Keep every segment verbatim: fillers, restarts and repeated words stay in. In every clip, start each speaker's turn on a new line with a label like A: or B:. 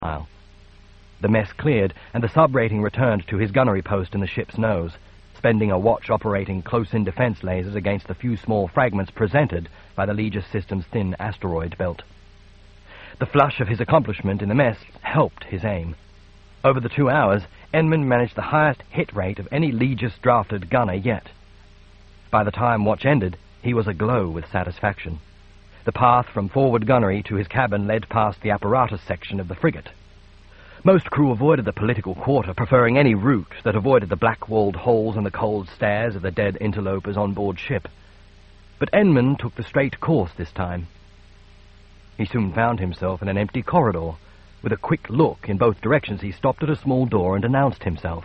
A: The mess cleared, and the sub-rating returned to his gunnery post in the ship's nose, spending a watch operating close-in defense lasers against the few small fragments presented by the Legis system's thin asteroid belt. The flush of his accomplishment in the mess helped his aim. Over the two hours, Enman managed the highest hit rate of any Legis-drafted gunner yet. By the time watch ended, he was aglow with satisfaction. The path from forward gunnery to his cabin led past the apparatus section of the frigate. Most crew avoided the political quarter, preferring any route that avoided the black-walled holes and the cold stares of the dead interlopers on board ship. But Enman took the straight course this time. He soon found himself in an empty corridor. With a quick look in both directions, he stopped at a small door and announced himself.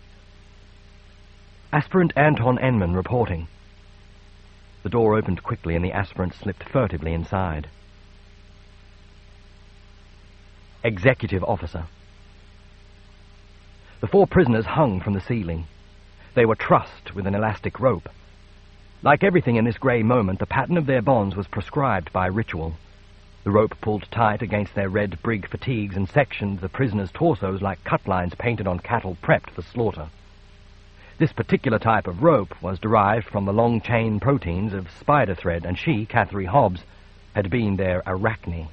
A: Aspirant Anton Enman reporting. The door opened quickly and the aspirant slipped furtively inside. Executive Officer. The four prisoners hung from the ceiling. They were trussed with an elastic rope. Like everything in this grey moment, the pattern of their bonds was prescribed by ritual. The rope pulled tight against their red brig fatigues and sectioned the prisoners' torsos like cut lines painted on cattle prepped for slaughter. This particular type of rope was derived from the long-chain proteins of spider thread, and she, Catherine Hobbs, had been their arachne.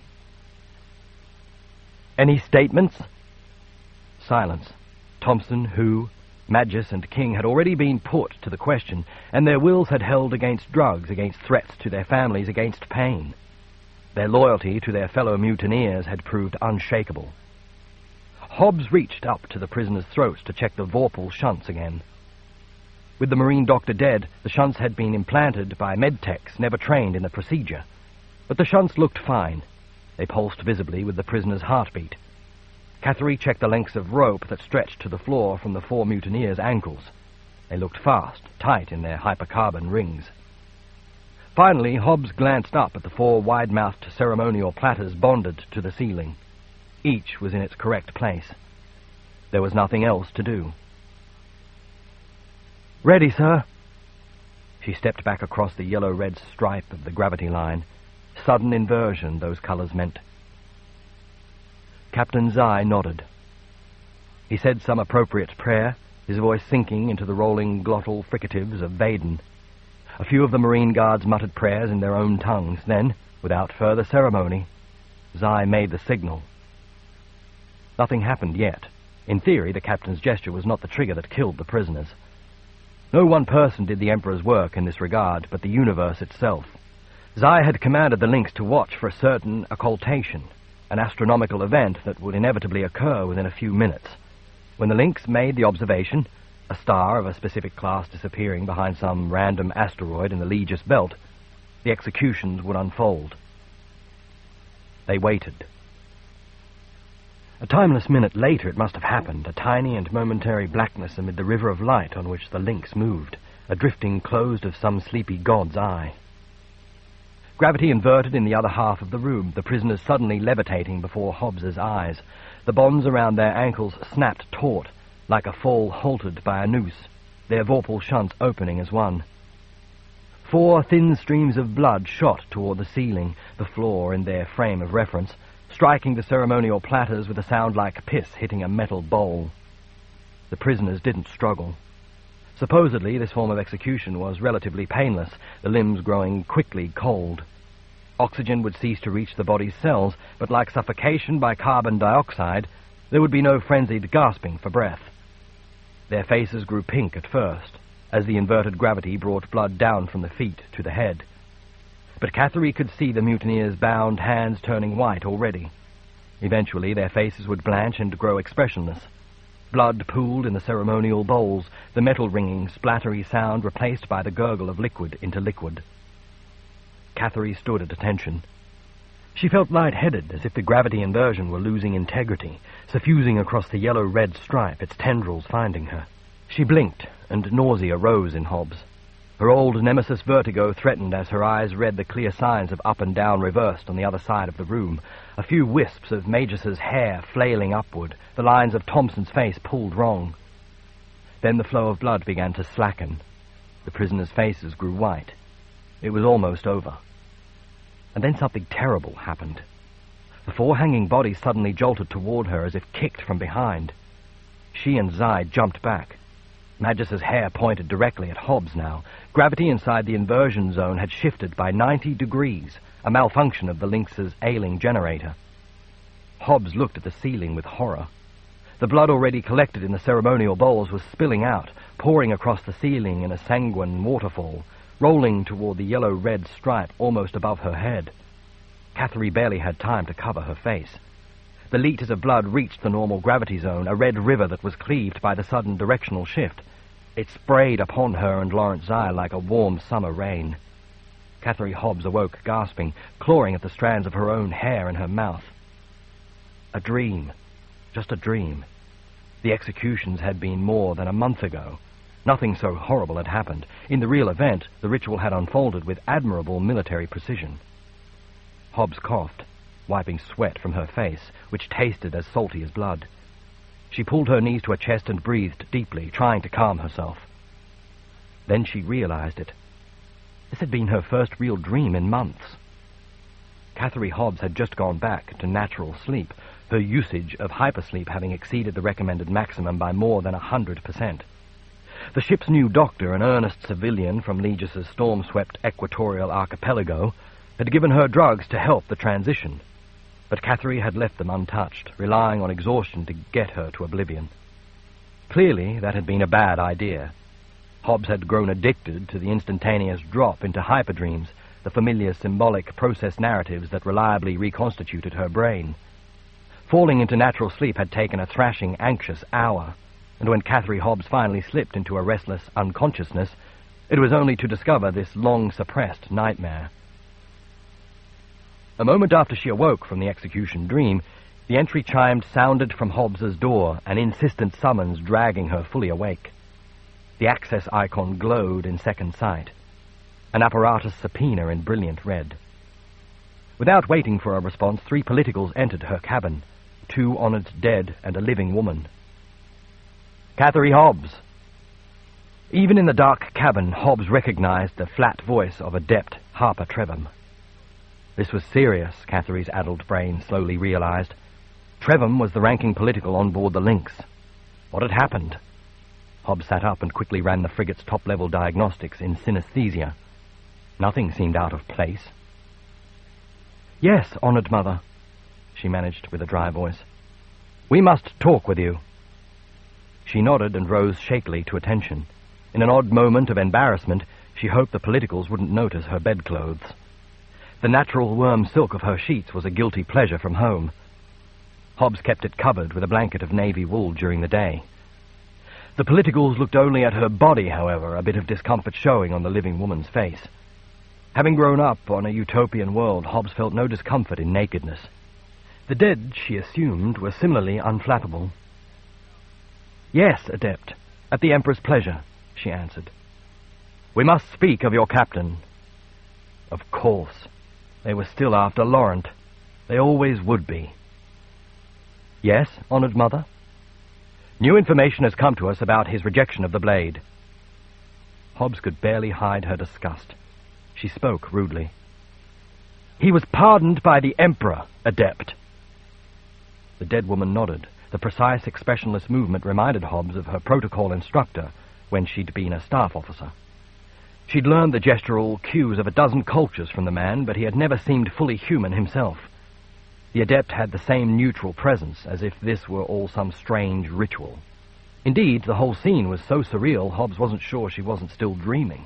A: Any statements? Silence. Thompson, Hu, Magis, and King had already been put to the question, and their wills had held against drugs, against threats to their families, against pain. Their loyalty to their fellow mutineers had proved unshakable. Hobbs reached up to the prisoners' throats to check the Vorpal shunts again. With the marine doctor dead, the shunts had been implanted by medtechs never trained in the procedure. But the shunts looked fine. They pulsed visibly with the prisoner's heartbeat. Catherine checked the lengths of rope that stretched to the floor from the four mutineers' ankles. They looked fast, tight in their hypercarbon rings. Finally, Hobbs glanced up at the four wide-mouthed ceremonial platters bonded to the ceiling. Each was in its correct place. There was nothing else to do. "Ready, sir." She stepped back across the yellow-red stripe of the gravity line. Sudden inversion, those colors meant. Captain Zai nodded. He said some appropriate prayer, his voice sinking into the rolling glottal fricatives of Vaden. A few of the Marine Guards muttered prayers in their own tongues. Then, without further ceremony, Zai made the signal. Nothing happened yet. In theory, the captain's gesture was not the trigger that killed the prisoners. No one person did the Emperor's work in this regard, but the universe itself. Zai had commanded the Lynx to watch for a certain occultation, an astronomical event that would inevitably occur within a few minutes. When the Lynx made the observation, a star of a specific class disappearing behind some random asteroid in the Legis belt, the executions would unfold. They waited. A timeless minute later it must have happened, a tiny and momentary blackness amid the river of light on which the Lynx moved, a drifting closed of some sleepy god's eye. Gravity inverted in the other half of the room, the prisoners suddenly levitating before Hobbs's eyes. The bonds around their ankles snapped taut, like a fall halted by a noose, their Vorpal shunts opening as one. Four thin streams of blood shot toward the ceiling, the floor in their frame of reference, striking the ceremonial platters with a sound like piss hitting a metal bowl. The prisoners didn't struggle. Supposedly, this form of execution was relatively painless, the limbs growing quickly cold. Oxygen would cease to reach the body's cells, but like suffocation by carbon dioxide, there would be no frenzied gasping for breath. Their faces grew pink at first, as the inverted gravity brought blood down from the feet to the head. But Catherine could see the mutineers' bound hands turning white already. Eventually their faces would blanch and grow expressionless. Blood pooled in the ceremonial bowls, the metal-ringing, splattery sound replaced by the gurgle of liquid into liquid. Catherine stood at attention. She felt light-headed, as if the gravity inversion were losing integrity, suffusing across the yellow-red stripe, its tendrils finding her. She blinked, and nausea rose in Hobbs. Her old nemesis vertigo threatened as her eyes read the clear signs of up and down reversed on the other side of the room, a few wisps of Magis's hair flailing upward, the lines of Thompson's face pulled wrong. Then the flow of blood began to slacken. The prisoners' faces grew white. It was almost over. And then something terrible happened. The four hanging bodies suddenly jolted toward her as if kicked from behind. She and Zai jumped back. Magus's hair pointed directly at Hobbs now. Gravity inside the inversion zone had shifted by ninety degrees, a malfunction of the Lynx's ailing generator. Hobbs looked at the ceiling with horror. The blood already collected in the ceremonial bowls was spilling out, pouring across the ceiling in a sanguine waterfall, rolling toward the yellow-red stripe almost above her head. Catherine barely had time to cover her face. The liters of blood reached the normal gravity zone, a red river that was cleaved by the sudden directional shift. It sprayed upon her and Lawrence Zai like a warm summer rain. Catherine Hobbs awoke, gasping, clawing at the strands of her own hair in her mouth. A dream. Just a dream. The executions had been more than a month ago. Nothing so horrible had happened. In the real event, the ritual had unfolded with admirable military precision. Hobbs coughed, wiping sweat from her face, which tasted as salty as blood. She pulled her knees to her chest and breathed deeply, trying to calm herself. Then she realized it. This had been her first real dream in months. Catherine Hobbs had just gone back to natural sleep, her usage of hypersleep having exceeded the recommended maximum by more than a hundred percent. The ship's new doctor, an earnest civilian from Legis' storm-swept equatorial archipelago, had given her drugs to help the transition, but Catherine had left them untouched, relying on exhaustion to get her to oblivion. Clearly, that had been a bad idea. Hobbs had grown addicted to the instantaneous drop into hyperdreams, the familiar symbolic process narratives that reliably reconstituted her brain. Falling into natural sleep had taken a thrashing, anxious hour, and when Catherine Hobbs finally slipped into a restless unconsciousness, it was only to discover this long-suppressed nightmare. A moment after she awoke from the execution dream, the entry chimed sounded from Hobbs's door, an insistent summons dragging her fully awake. The access icon glowed in second sight, an apparatus subpoena in brilliant red. Without waiting for a response, three politicals entered her cabin, two honored dead and a living woman. Catherine Hobbs. Even in the dark cabin, Hobbs recognized the flat voice of adept Harper Trevum. This was serious, Catherine's addled brain slowly realized. Trevum was the ranking political on board the Lynx. What had happened? Hobbs sat up and quickly ran the frigate's top-level diagnostics in synesthesia. Nothing seemed out of place. Yes, honored mother, she managed with a dry voice. We must talk with you. She nodded and rose shakily to attention. In an odd moment of embarrassment, she hoped the politicals wouldn't notice her bedclothes. The natural worm silk of her sheets was a guilty pleasure from home. Hobbs kept it covered with a blanket of navy wool during the day. The politicals looked only at her body, however, a bit of discomfort showing on the living woman's face. Having grown up on a utopian world, Hobbs felt no discomfort in nakedness. The dead, she assumed, were similarly unflappable. Yes, Adept, at the Emperor's pleasure, she answered. We must speak of your captain. Of course. They were still after Laurent. They always would be. Yes, honored mother? New information has come to us about his rejection of the blade. Hobbs could barely hide her disgust. She spoke rudely. He was pardoned by the Emperor, Adept. The dead woman nodded. The precise, expressionless movement reminded Hobbs of her protocol instructor when she'd been a staff officer. She'd learned the gestural cues of a dozen cultures from the man, but he had never seemed fully human himself. The Adept had the same neutral presence, as if this were all some strange ritual. Indeed, the whole scene was so surreal, Hobbs wasn't sure she wasn't still dreaming.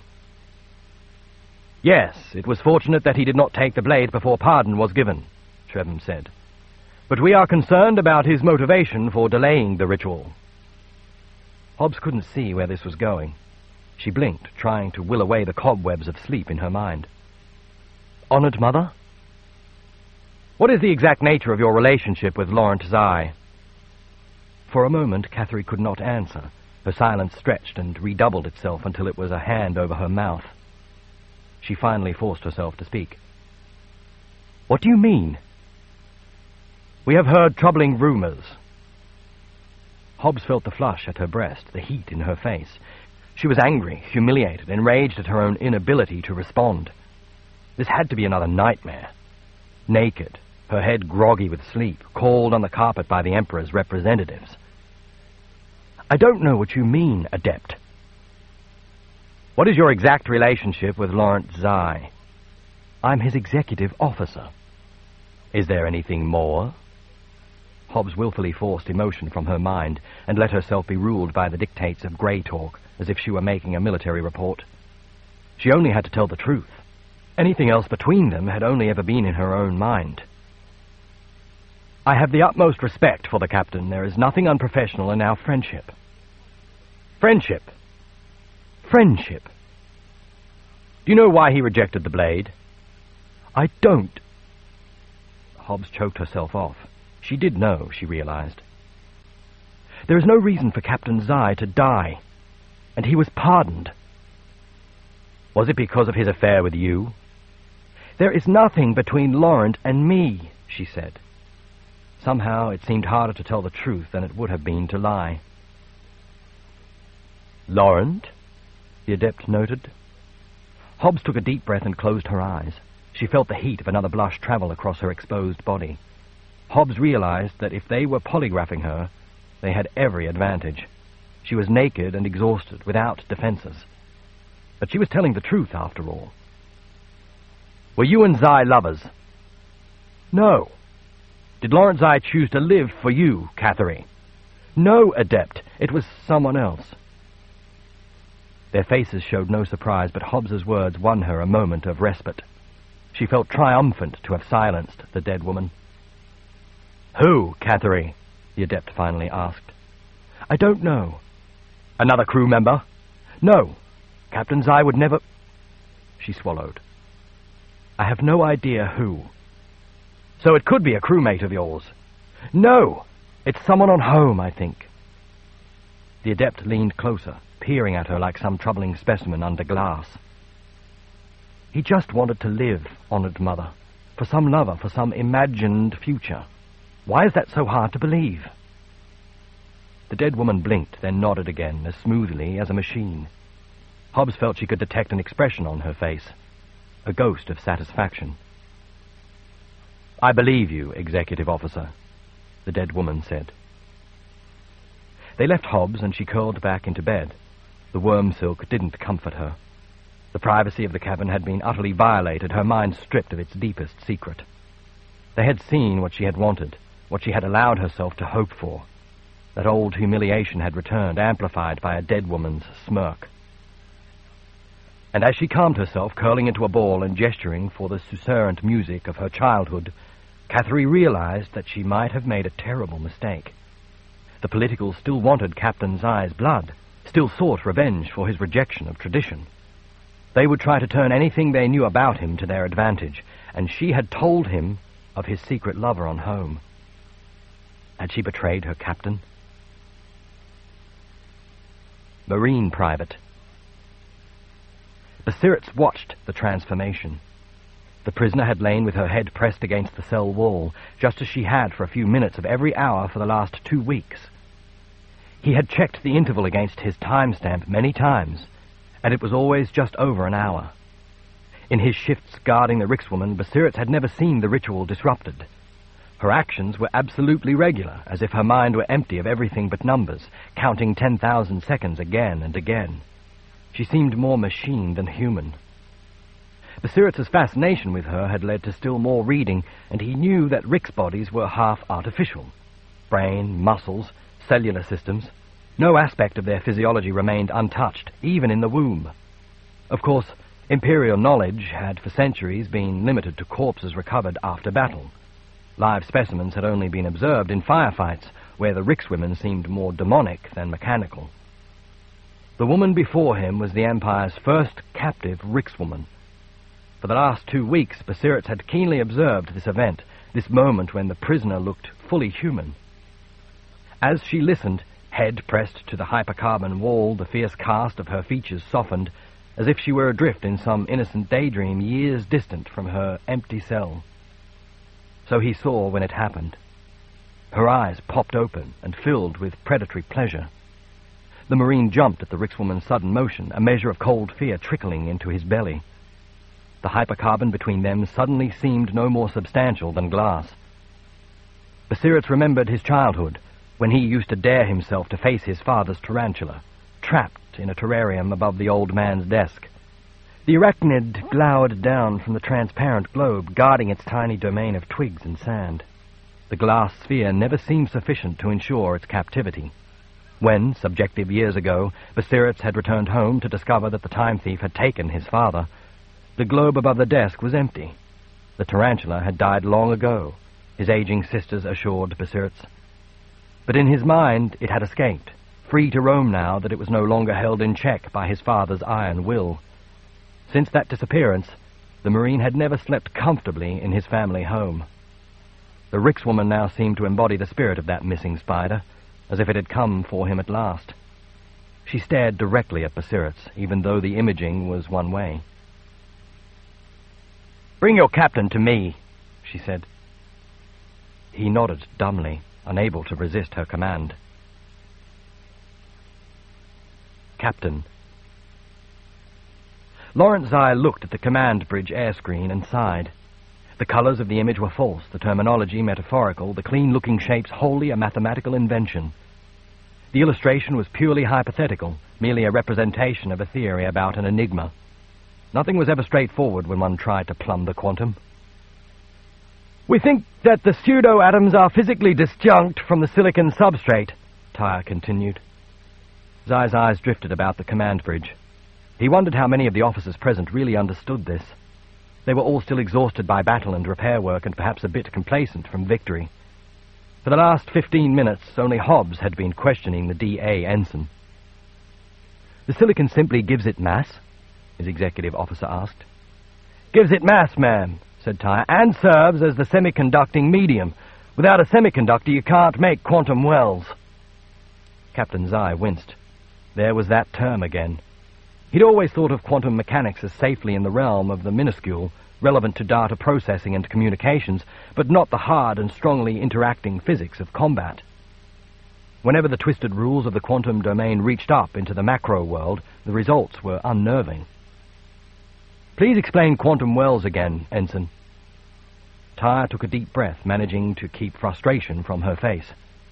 A: Yes, it was fortunate that he did not take the blade before pardon was given, Trevum said. But we are concerned about his motivation for delaying the ritual. Hobbs couldn't see where this was going. She blinked, trying to will away the cobwebs of sleep in her mind. Honored mother? What is the exact nature of your relationship with Laurent Zai? For a moment, Catherine could not answer. Her silence stretched and redoubled itself until it was a hand over her mouth. She finally forced herself to speak. What do you mean? We have heard troubling rumors. Hobbs felt the flush at her breast, the heat in her face. She was angry, humiliated, enraged at her own inability to respond. This had to be another nightmare. Naked, her head groggy with sleep, called on the carpet by the Emperor's representatives. "I don't know what you mean, Adept." "What is your exact relationship with Lawrence Zai?" "I'm his executive officer." "Is there anything more?" Hobbs willfully forced emotion from her mind and let herself be ruled by the dictates of grey talk, as if she were making a military report. She only had to tell the truth. Anything else between them had only ever been in her own mind. "I have the utmost respect for the captain. There is nothing unprofessional in our friendship." "Friendship? Friendship? Do you know why he rejected the blade?" "I don't." Hobbs choked herself off. She did know, she realized. "There is no reason for Captain Zai to die, and he was pardoned." "Was it because of his affair with you?" "There is nothing between Laurent and me," she said. Somehow it seemed harder to tell the truth than it would have been to lie. "Laurent?" the Adept noted. Hobbs took a deep breath and closed her eyes. She felt the heat of another blush travel across her exposed body. Hobbs realized that if they were polygraphing her, they had every advantage. She was naked and exhausted, without defenses. But she was telling the truth, after all. "Were you and Zai lovers?" "No." "Did Lawrence Zai choose to live for you, Catherine?" "No, Adept. It was someone else." Their faces showed no surprise, but Hobbs's words won her a moment of respite. She felt triumphant to have silenced the dead woman. "Who, Catherine?" the Adept finally asked. "I don't know." "Another crew member?" "No. Captain Zai would never—" She swallowed. "I have no idea who." "So it could be a crewmate of yours?" "No. It's someone on home, I think." The Adept leaned closer, peering at her like some troubling specimen under glass. "He just wanted to live, honored Mother, for some lover, for some imagined future. Why is that so hard to believe?" The dead woman blinked, then nodded again, as smoothly as a machine. Hobbs felt she could detect an expression on her face, a ghost of satisfaction. "I believe you, Executive Officer," the dead woman said. They left Hobbs, and she curled back into bed. The worm silk didn't comfort her. The privacy of the cabin had been utterly violated, her mind stripped of its deepest secret. They had seen what she had wanted, what she had allowed herself to hope for. That old humiliation had returned, amplified by a dead woman's smirk. And as she calmed herself, curling into a ball and gesturing for the susurrant music of her childhood, Catherine realized that she might have made a terrible mistake. The politicals still wanted Captain Zai's blood, still sought revenge for his rejection of tradition. They would try to turn anything they knew about him to their advantage, and she had told him of his secret lover on home. Had she betrayed her captain? Marine Private. Basirets watched the transformation. The prisoner had lain with her head pressed against the cell wall, just as she had for a few minutes of every hour for the last two weeks. He had checked the interval against his timestamp many times, and it was always just over an hour. In his shifts guarding the Rixwoman, Basirets had never seen the ritual disrupted. Her actions were absolutely regular, as if her mind were empty of everything but numbers, counting ten thousand seconds again and again. She seemed more machine than human. Basirets' fascination with her had led to still more reading, and he knew that Rix bodies were half artificial. Brain, muscles, cellular systems. No aspect of their physiology remained untouched, even in the womb. Of course, Imperial knowledge had for centuries been limited to corpses recovered after battle. Live specimens had only been observed in firefights, where the Rixwomen seemed more demonic than mechanical. The woman before him was the Empire's first captive Rixwoman. For the last two weeks, Basirets had keenly observed this event, this moment when the prisoner looked fully human. As she listened, head pressed to the hypercarbon wall, the fierce cast of her features softened, as if she were adrift in some innocent daydream years distant from her empty cell. So he saw when it happened. Her eyes popped open and filled with predatory pleasure. The Marine jumped at the Rixwoman's sudden motion, a measure of cold fear trickling into his belly. The hypercarbon between them suddenly seemed no more substantial than glass. Basirets remembered his childhood, when he used to dare himself to face his father's tarantula, trapped in a terrarium above the old man's desk. The arachnid glowered down from the transparent globe, guarding its tiny domain of twigs and sand. The glass sphere never seemed sufficient to ensure its captivity. When, subjective years ago, Basirets had returned home to discover that the time thief had taken his father, the globe above the desk was empty. The tarantula had died long ago, his aging sisters assured Basirets. But in his mind it had escaped, free to roam now that it was no longer held in check by his father's iron will. Since that disappearance, the Marine had never slept comfortably in his family home. The Rix woman now seemed to embody the spirit of that missing spider, as if it had come for him at last. She stared directly at Basirets, even though the imaging was one way. "Bring your captain to me," she said. He nodded dumbly, unable to resist her command. Captain. Lawrence Zai looked at the command bridge air screen and sighed. The colors of the image were false, the terminology metaphorical, the clean-looking shapes wholly a mathematical invention. The illustration was purely hypothetical, merely a representation of a theory about an enigma. Nothing was ever straightforward when one tried to plumb the quantum. "We think that the pseudo-atoms are physically disjunct from the silicon substrate," Tyre continued. Zai's eyes drifted about the command bridge. He wondered how many of the officers present really understood this. They were all still exhausted by battle and repair work and perhaps a bit complacent from victory. For the last fifteen minutes, only Hobbs had been questioning the D A ensign. "The silicon simply gives it mass?" his executive officer asked. "Gives it mass, ma'am," said Tyre, "and serves as the semiconducting medium. Without a semiconductor, you can't make quantum wells." Captain Zai winced. There was that term again. He'd always thought of quantum mechanics as safely in the realm of the minuscule, relevant to data processing and communications, but not the hard and strongly interacting physics of combat. Whenever the twisted rules of the quantum domain reached up into the macro world, the results were unnerving. "Please explain quantum wells again, Ensign." Tyre took a deep breath, managing to keep frustration from her face.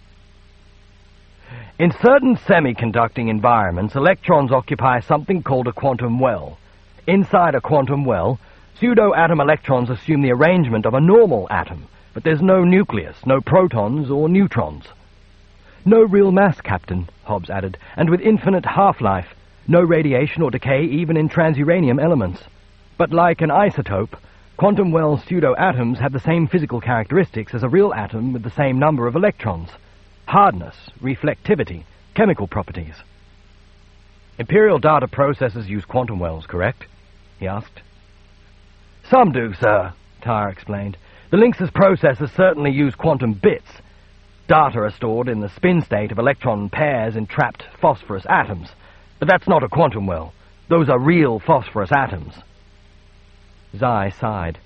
A: "In certain semiconducting environments, electrons occupy something called a quantum well. Inside a quantum well, pseudo-atom electrons assume the arrangement of a normal atom, but there's no nucleus, no protons or neutrons." "No real mass, Captain," Hobbs added, "and with infinite half-life, no radiation or decay even in transuranium elements. But like an isotope, quantum well pseudo-atoms have the same physical characteristics as a real atom with the same number of electrons. Hardness, reflectivity, chemical properties." "Imperial data processors use quantum wells, correct?" he asked. "Some do, sir," Tyre explained. "The Lynx's processors certainly use quantum bits. Data are stored in the spin state of electron pairs in trapped phosphorus atoms. But that's not a quantum well. Those are real phosphorus atoms." Zai sighed.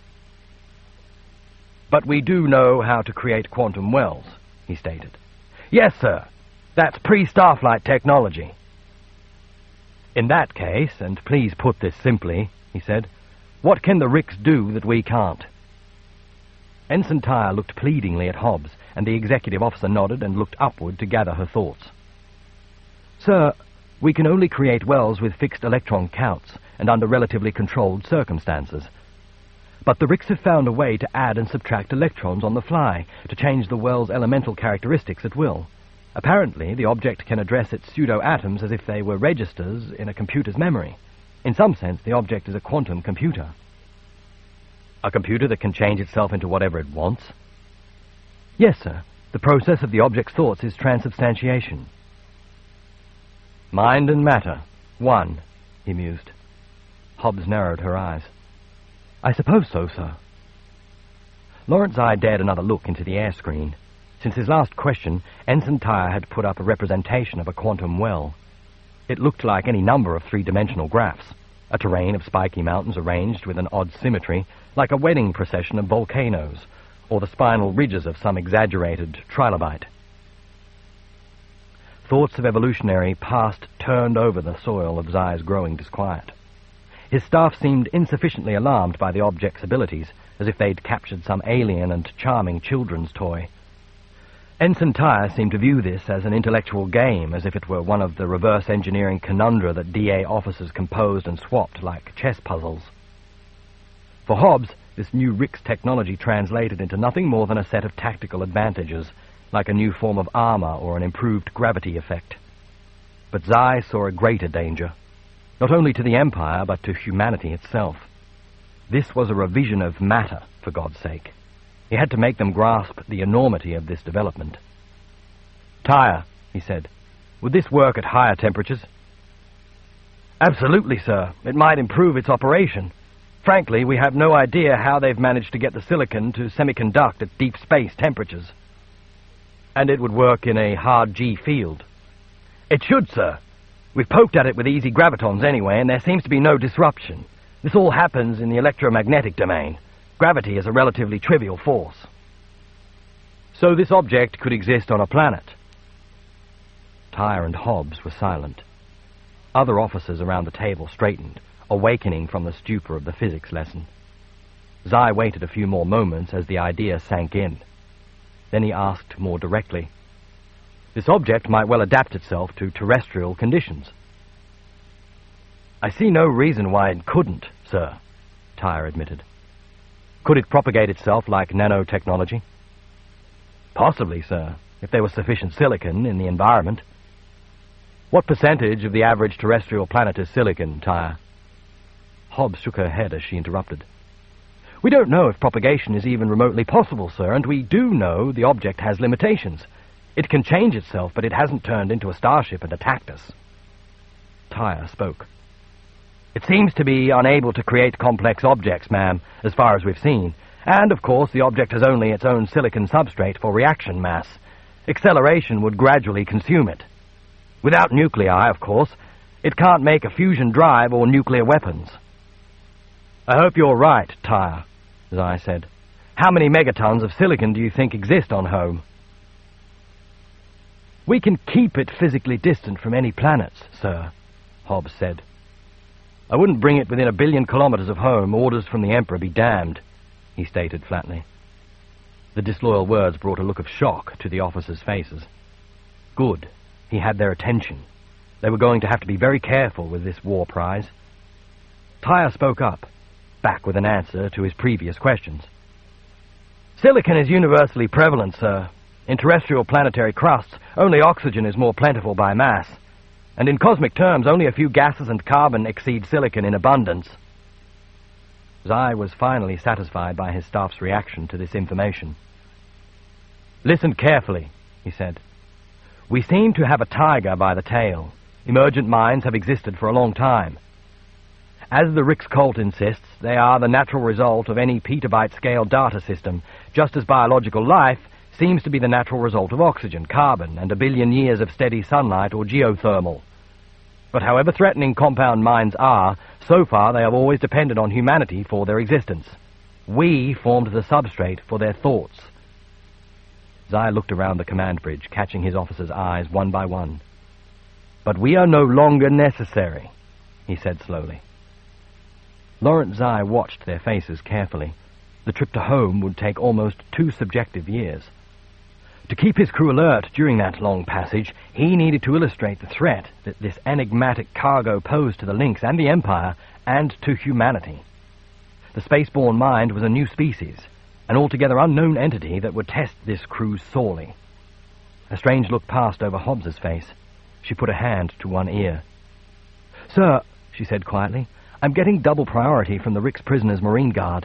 A: "But we do know how to create quantum wells," he stated. "Yes, sir. That's pre-Starflight technology." "In that case, and please put this simply," he said, "what can the Rix do that we can't?" Ensign Tyre looked pleadingly at Hobbs, and the executive officer nodded and looked upward to gather her thoughts. "Sir, we can only create wells with fixed electron counts and under relatively controlled circumstances. But the Rix have found a way to add and subtract electrons on the fly, to change the well's elemental characteristics at will. Apparently, the object can address its pseudo-atoms as if they were registers in a computer's memory. In some sense, the object is a quantum computer." "A computer that can change itself into whatever it wants?" "Yes, sir. The process of the object's thoughts is transubstantiation." "Mind and matter, one," he mused. Hobbs narrowed her eyes. "I suppose so, sir." Lawrence Eye dared another look into the air screen. Since his last question, Ensign Tyre had put up a representation of a quantum well. It looked like any number of three-dimensional graphs, a terrain of spiky mountains arranged with an odd symmetry, like a wedding procession of volcanoes, or the spinal ridges of some exaggerated trilobite. Thoughts of evolutionary past turned over the soil of Zai's growing disquiet. His staff seemed insufficiently alarmed by the object's abilities, as if they'd captured some alien and charming children's toy. Ensign Tyre seemed to view this as an intellectual game, as if it were one of the reverse engineering conundra that D A officers composed and swapped like chess puzzles. For Hobbs, this new R I C S technology translated into nothing more than a set of tactical advantages, like a new form of armor or an improved gravity effect. But Zai saw a greater danger, not only to the Empire, but to humanity itself. This was a revision of matter, for God's sake. He had to make them grasp the enormity of this development. "Tyre," he said, "would this work at higher temperatures?" "Absolutely, sir. It might improve its operation. Frankly, we have no idea how they've managed to get the silicon to semiconduct at deep space temperatures." "And it would work in a hard G field?" "It should, sir. We've poked at it with easy gravitons anyway, and there seems to be no disruption. This all happens in the electromagnetic domain. Gravity is a relatively trivial force." "So this object could exist on a planet?" Tyre and Hobbs were silent. Other officers around the table straightened, awakening from the stupor of the physics lesson. Zai waited a few more moments as the idea sank in. Then he asked more directly, "This object might well adapt itself to terrestrial conditions." "I see no reason why it couldn't, sir," Tyre admitted. "Could it propagate itself like nanotechnology?" "Possibly, sir, if there was sufficient silicon in the environment." "What percentage of the average terrestrial planet is silicon, Tyre?" Hobbs shook her head as she interrupted. "We don't know if propagation is even remotely possible, sir, and we do know the object has limitations. It can change itself, but it hasn't turned into a starship and attacked us." Tyre spoke. "It seems to be unable to create complex objects, ma'am, as far as we've seen. And, of course, the object has only its own silicon substrate for reaction mass. Acceleration would gradually consume it. Without nuclei, of course, it can't make a fusion drive or nuclear weapons." "I hope you're right, Tyre," Zai said. "How many megatons of silicon do you think exist on home?" "We can keep it physically distant from any planets, sir," Hobbs said. "I wouldn't bring it within a billion kilometers of home. Orders from the Emperor be damned," he stated flatly. The disloyal words brought a look of shock to the officers' faces. Good. He had their attention. They were going to have to be very careful with this war prize. Tyre spoke up, back with an answer to his previous questions. "Silicon is universally prevalent, sir. In terrestrial planetary crusts, only oxygen is more plentiful by mass. And in cosmic terms, only a few gases and carbon exceed silicon in abundance." Zai was finally satisfied by his staff's reaction to this information. "Listen carefully," he said. "We seem to have a tiger by the tail. Emergent minds have existed for a long time. As the R I C S cult insists, they are the natural result of any petabyte-scale data system, just as biological life seems to be the natural result of oxygen, carbon, and a billion years of steady sunlight or geothermal. But however threatening compound minds are, so far they have always depended on humanity for their existence. We formed the substrate for their thoughts." Zai looked around the command bridge, catching his officers' eyes one by one. "But we are no longer necessary," he said slowly. Lawrence Zai watched their faces carefully. The trip to home would take almost two subjective years. To keep his crew alert during that long passage, he needed to illustrate the threat that this enigmatic cargo posed to the Lynx and the Empire, and to humanity. The spaceborne mind was a new species, an altogether unknown entity that would test this crew sorely. A strange look passed over Hobbs's face. She put a hand to one ear. "Sir," she said quietly, "I'm getting double priority from the R I C S prisoners' Marine Guard."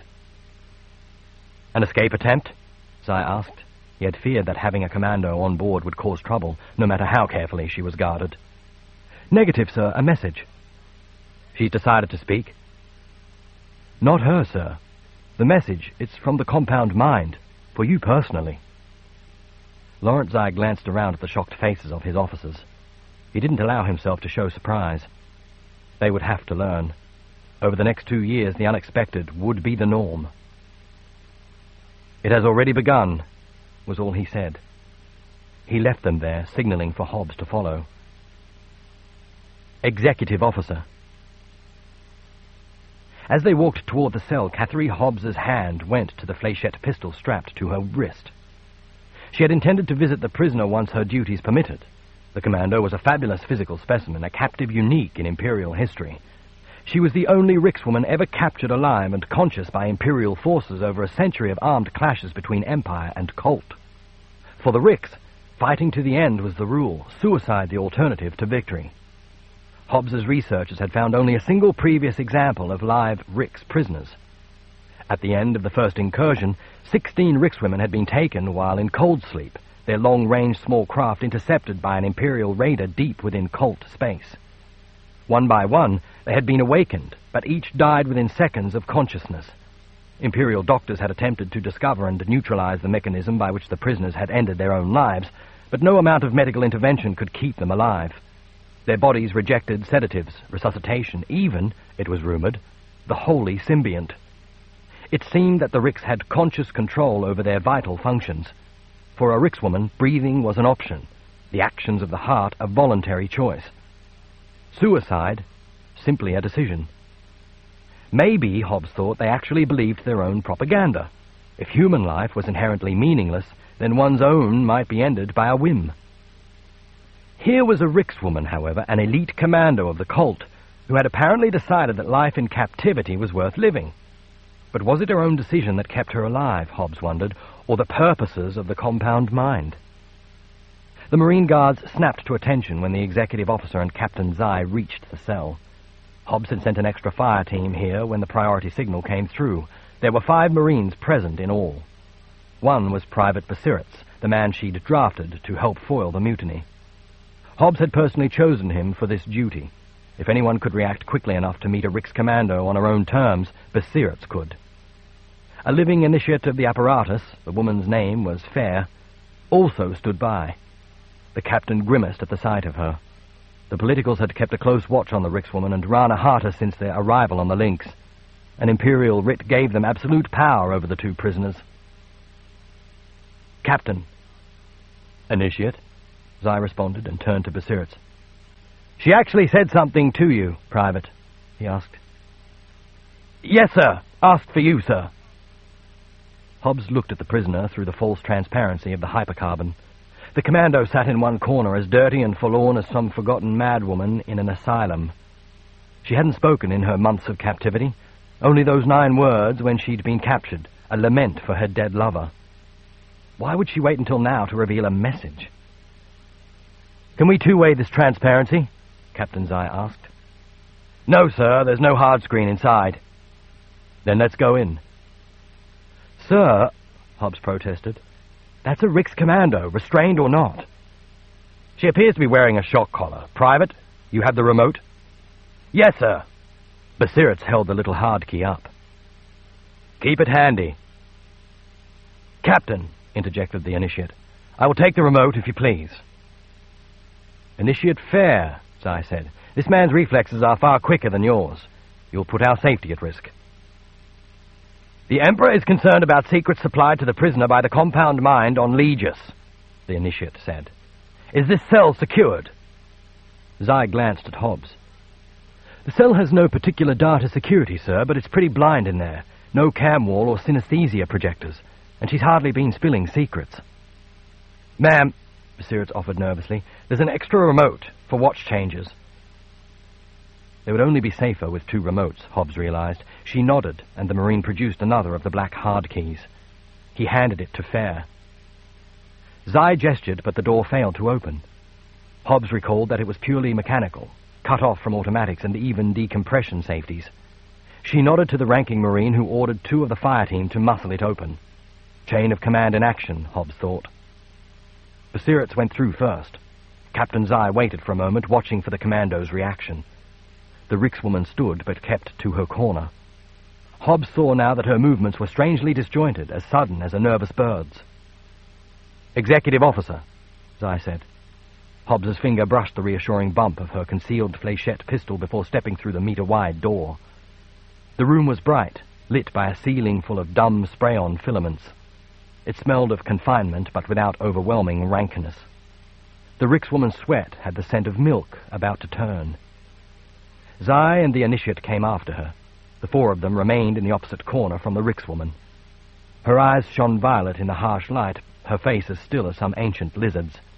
A: "An escape attempt?" Zai asked. He had feared that having a commando on board would cause trouble, no matter how carefully she was guarded. "Negative, sir. A message." "She's decided to speak?" "Not her, sir. The message, it's from the compound mind, for you personally." Lawrence Zai glanced around at the shocked faces of his officers. He didn't allow himself to show surprise. They would have to learn. Over the next two years, the unexpected would be the norm. "It has already begun," was all he said. He left them there, signaling for Hobbs to follow. "Executive officer." As they walked toward the cell, Catherine Hobbs's hand went to the fléchette pistol strapped to her wrist. She had intended to visit the prisoner once her duties permitted. The commando was a fabulous physical specimen, a captive unique in Imperial history. She was the only Rixwoman ever captured alive and conscious by Imperial forces over a century of armed clashes between Empire and Cult. For the Rix, fighting to the end was the rule, suicide the alternative to victory. Hobbs's researchers had found only a single previous example of live Rix prisoners. At the end of the first incursion, sixteen Rixwomen had been taken while in cold sleep, their long-range small craft intercepted by an Imperial raider deep within Cult space. One by one, they had been awakened, but each died within seconds of consciousness. Imperial doctors had attempted to discover and neutralize the mechanism by which the prisoners had ended their own lives, but no amount of medical intervention could keep them alive. Their bodies rejected sedatives, resuscitation, even, it was rumored, the holy symbiont. It seemed that the Rix had conscious control over their vital functions. For a Rixwoman, breathing was an option, the actions of the heart a voluntary choice. Suicide, simply a decision. Maybe, Hobbs thought, they actually believed their own propaganda. If human life was inherently meaningless, then one's own might be ended by a whim. Here was a Rixwoman, however, an elite commando of the Cult, who had apparently decided that life in captivity was worth living. But was it her own decision that kept her alive, Hobbs wondered, or the purposes of the compound mind? The Marine Guards snapped to attention when the executive officer and Captain Zai reached the cell. Hobbs had sent an extra fire team here when the priority signal came through. There were five Marines present in all. One was Private Basiritz, the man she'd drafted to help foil the mutiny. Hobbs had personally chosen him for this duty. If anyone could react quickly enough to meet a Rix commando on her own terms, Basiritz could. A living initiate of the apparatus, the woman's name was Fair, also stood by. The captain grimaced at the sight of her. The politicals had kept a close watch on the Rixwoman and Rana Harter since their arrival on the links. An Imperial writ gave them absolute power over the two prisoners. Captain. Initiate, Zai responded and turned to Basiritz. She actually said something to you, Private, he asked. Yes, sir. Asked for you, sir. Hobbs looked at the prisoner through the false transparency of the hypercarbon. The commando sat in one corner, as dirty and forlorn as some forgotten madwoman in an asylum. She hadn't spoken in her months of captivity, only those nine words when she'd been captured, a lament for her dead lover. Why would she wait until now to reveal a message? Can we two-way this transparency? Captain Zai asked. No, sir, there's no hard screen inside. Then let's go in. Sir, Hobbs protested, that's a Rix commando, restrained or not. She appears to be wearing a shock collar. Private, you have the remote? Yes, sir. Basiritz held the little hard key up. Keep it handy. Captain, interjected the initiate, I will take the remote if you please. Initiate Fair, Zai said. This man's reflexes are far quicker than yours. You'll put our safety at risk. The Emperor is concerned about secrets supplied to the prisoner by the compound mind on Legis, the initiate said. Is this cell secured? Zai glanced at Hobbs. The cell has no particular data security, sir, but it's pretty blind in there. No cam wall or synesthesia projectors, and she's hardly been spilling secrets. Ma'am, Basiritz offered nervously, there's an extra remote for watch changes. They would only be safer with two remotes, Hobbs realized. She nodded, and the Marine produced another of the black hard keys. He handed it to Fair. Zai gestured, but the door failed to open. Hobbs recalled that it was purely mechanical, cut off from automatics and even decompression safeties. She nodded to the ranking Marine, who ordered two of the fire team to muscle it open. Chain of command in action, Hobbs thought. Basiritz went through first. Captain Zai waited for a moment, watching for the commando's reaction. The Rixwoman stood, but kept to her corner. Hobbs saw now that her movements were strangely disjointed, as sudden as a nervous bird's. Executive officer, Zai said. Hobbs's finger brushed the reassuring bump of her concealed fléchette pistol before stepping through the meter-wide door. The room was bright, lit by a ceiling full of dumb spray-on filaments. It smelled of confinement, but without overwhelming rankiness. The Rixwoman's sweat had the scent of milk about to turn. Zai and the initiate came after her. The four of them remained in the opposite corner from the Rix woman. Her eyes shone violet in the harsh light, her face as still as some ancient lizard's.